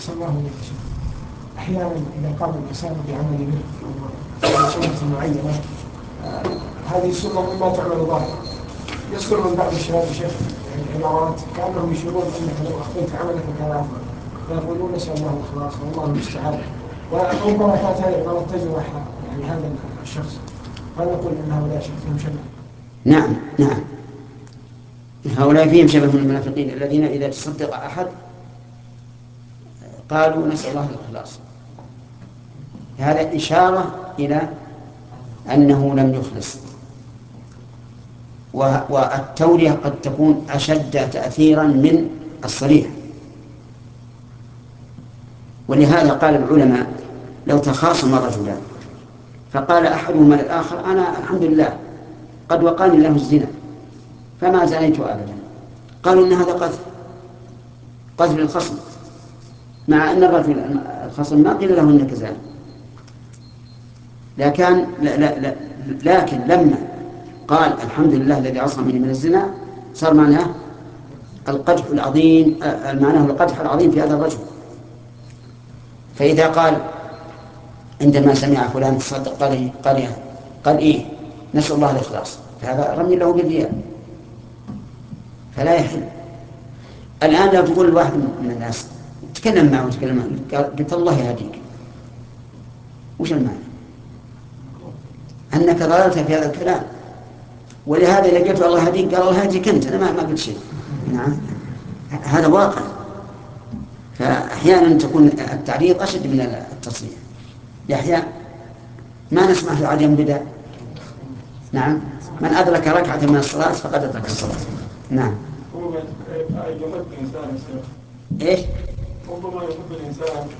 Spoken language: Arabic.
أحسن الله إليك يا شيخ. أحيانا إذا قام الإنسان بعمل به أو سنة معينة، هذه السنة مما تعمل ظاهرة، يصدر من بعض الشباب يا شيخ يعني عبارات كأنهم يشيرون أنك لو أخذت عملك كان أفضل، فيقولون نسأل الله الإخلاص والله المستعان. وربما كانت هذه عبارة تجرح يعني هذا الشخص، فنقول أن هؤلاء فيهم شبه. نعم نعم، هؤلاء فيهم شبه من المنافقين الذين إذا تصدق أحد قالوا نسأل الله الإخلاص. هذا إشارة إلى أنه لم يخلص. والتورية قد تكون أشد تأثيرا من الصريح. ولهذا قال العلماء لو تخاصم الرجلان فقال أحدهما للآخر أنا الحمد لله قد وقاني الله الزنا فما زنيت أبدا، قالوا إن هذا قذف الخصم، مع أن الرجل الخصم ما قيل له إنك زاني، لكن لما قال الحمد لله الذي عصمني من الزنا صار معناه القدح العظيم، معناه القدح العظيم في هذا الرجل. فإذا قال عندما سمع فلان تصدق قال إيه نسأل الله الإخلاص، فهذا رمي له بالرياء فلا يحل. الآن لو تقول الواحد من الناس تكلم معه قلت الله يهديك، وش المعنى؟ أنك ضللت في هذا الكلام، ولهذا إذا قلت الله يهديك قال الله يهديك أنت، أنا ما قلت شيء. نعم هذا واقع. فأحيانا تكون التعريض أشد من التصريح. يحيى ما نسمع في عدم بدأ. نعم من أدرك ركعة من الصلاة فقد أدرك الصلاة. نعم. هو يحب الإنسان إيش؟ ربما يحب الإنسان